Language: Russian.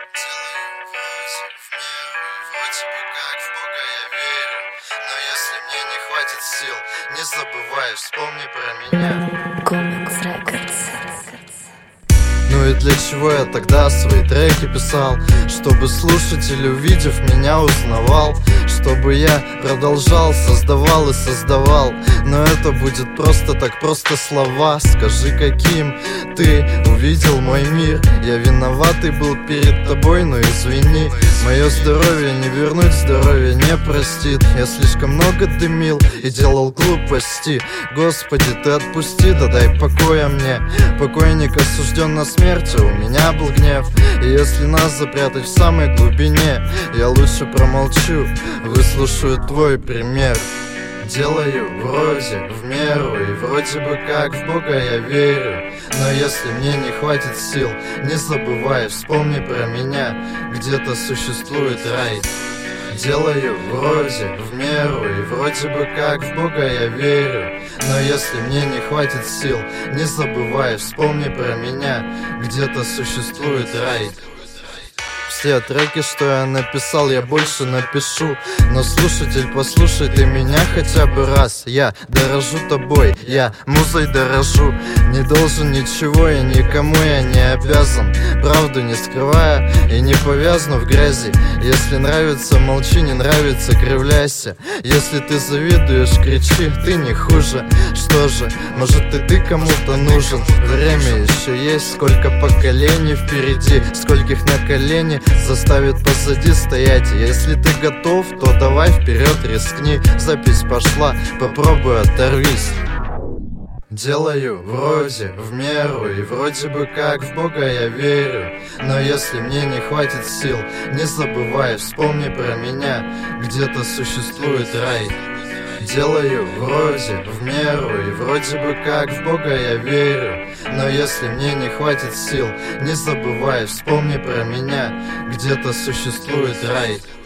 Вроде бы как в Бога я верю, но если мне не хватит сил, не забывай, вспомни про меня. Комикс Рекордс. Ну и для чего я тогда свои треки писал? Чтобы слушатель, увидев меня, узнавал, чтобы я продолжал, создавал и создавал. Но это будет просто так, просто слова. Скажи, каким ты увидел мой мир. Я виноватый был перед тобой, но извини. Мое здоровье не вернуть, здоровье не простит. Я слишком много дымил и делал глупости. Господи, ты отпусти, да дай покоя мне. Покойник осужден на смерть, а у меня был гнев. И если нас запрятать в самой глубине, я лучше промолчу, выслушаю твой пример. Делаю вроде в меру, и вроде бы как в Бога я верю. Но если мне не хватит сил, не забывай, вспомни про меня. Где-то существует рай. Делаю вроде в меру, и вроде бы как в Бога я верю. Но если мне не хватит сил, не забывай, вспомни про меня. Где-то существует рай. Все треки, что я написал, я больше напишу. Но слушатель, послушай ты меня хотя бы раз. Я дорожу тобой, я музой дорожу. Не должен ничего и никому я не обязан, правду не скрывая и не повязну в грязи. Если нравится, молчи, не нравится, кривляйся. Если ты завидуешь, кричи, ты не хуже. Что же, может и ты кому-то нужен. Время еще есть, сколько поколений впереди, скольких на колени заставит позади стоять. Если ты готов, то давай вперед, рискни. Запись пошла, попробуй, оторвись. Делаю вроде в меру, и вроде бы как в Бога я верю. Но если мне не хватит сил, не забывай, вспомни про меня. Где-то существует рай. Делаю вроде в меру, и вроде бы как в Бога я верю. Но если мне не хватит сил, не забывай, вспомни про меня. Где-то существует рай.